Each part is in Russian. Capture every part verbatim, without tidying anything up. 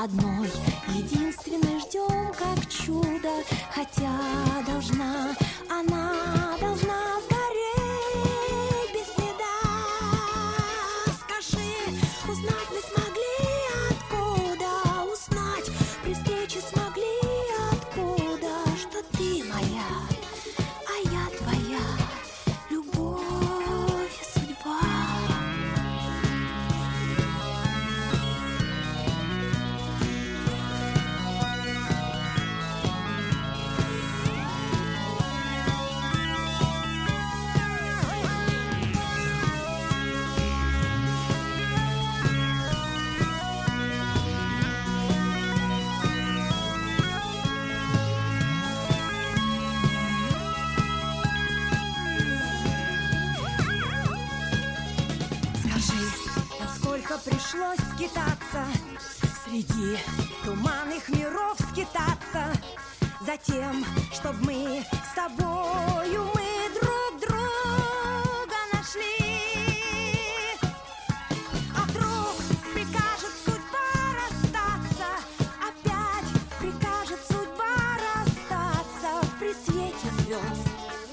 одной, единственной ждем, как чудо. Хотя должна, она должна сгореть без следа. Скажи, узнать мы смогли откуда, узнать при встрече смогли откуда, что ты моя, а я твоя, любовь и судьба. Пришлось скитаться среди туманных миров, скитаться за тем, чтоб мы с тобою мы друг друга нашли. А вдруг прикажет судьба расстаться, опять прикажет судьба расстаться при свете звезд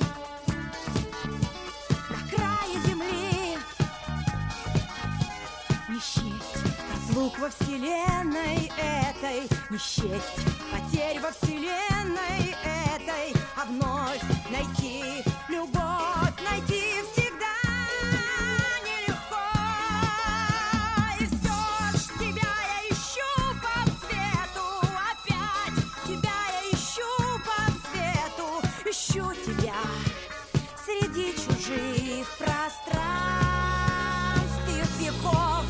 на крае земли. Не счесть разлук во вселенной этой, не счесть потерь во вселенной этой, а вновь найти любовь, найти всегда нелегко. И все ж тебя я ищу по свету, опять тебя я ищу по свету, ищу тебя среди чужих пространств и веков.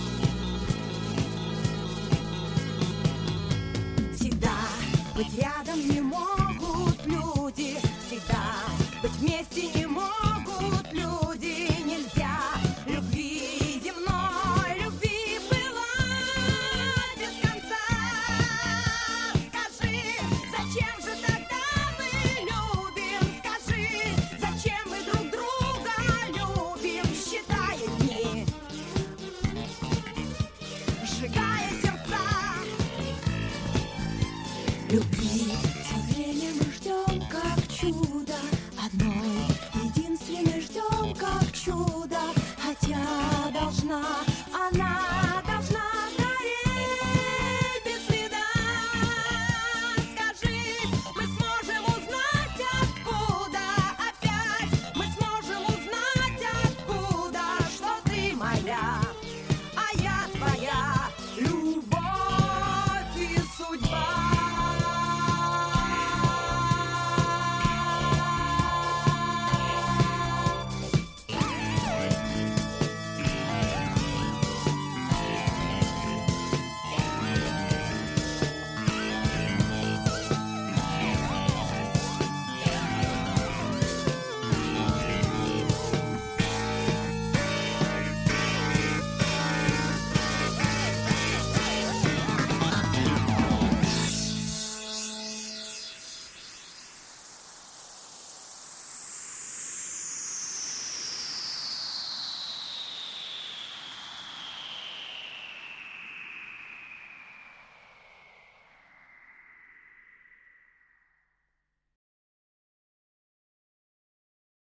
Быть рядом не могут люди, всегда быть вместе не могут люди. Нельзя любви земной, любви бывать без конца. Скажи, зачем же тогда мы любим? Скажи, зачем мы друг друга любим? Считая дни, сжигая сердца. Любви тем временем ждем, как чудо, одной,